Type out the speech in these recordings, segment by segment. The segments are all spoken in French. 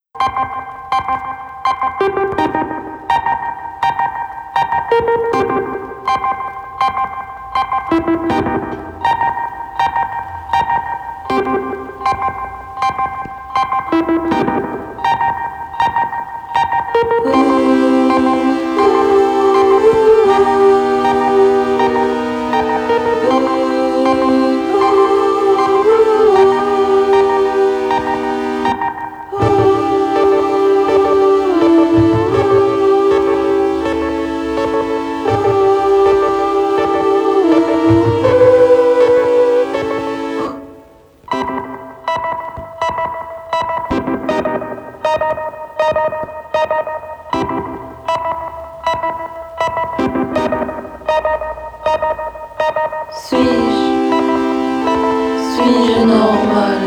Suis-je normal?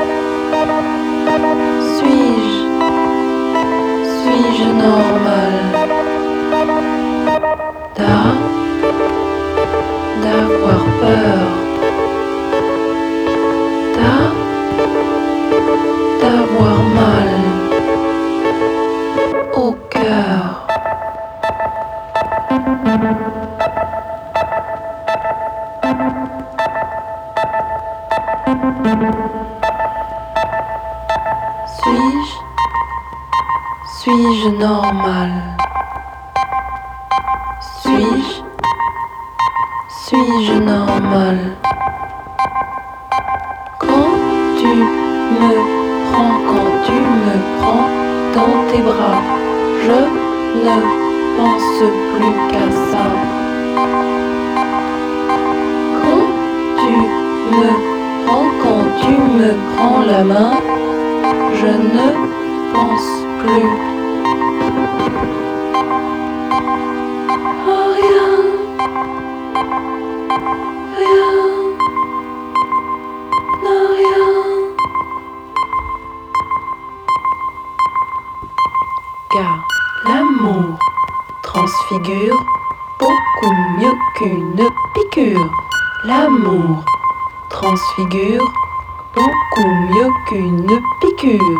Suis-je normal? D'avoir peur, d'avoir mal au cœur. Suis-je normal? Suis-je normal? Quand tu me prends dans tes bras, je ne pense plus qu'à ça. Quand tu me prends la main, je ne pense plus à rien. Car l'amour transfigure beaucoup mieux qu'une piqûre. L'amour transfigure beaucoup mieux qu'une piqûre.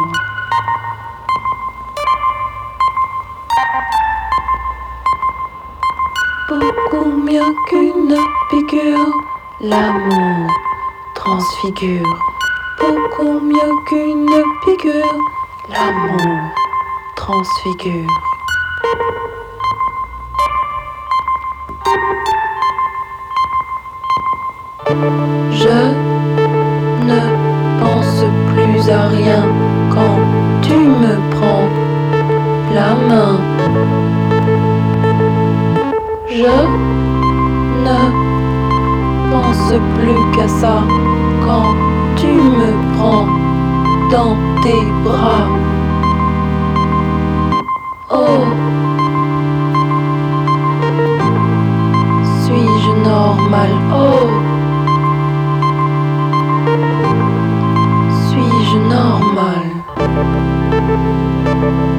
Beaucoup mieux qu'une piqûre. L'amour transfigure beaucoup mieux qu'une piqûre. L'amour transfigure. Je ne pense plus à rien quand tu me prends la main. Je ne pense plus qu'à ça quand tu me prends dans tes bras. Oh, suis-je normal? Oh, suis-je normal?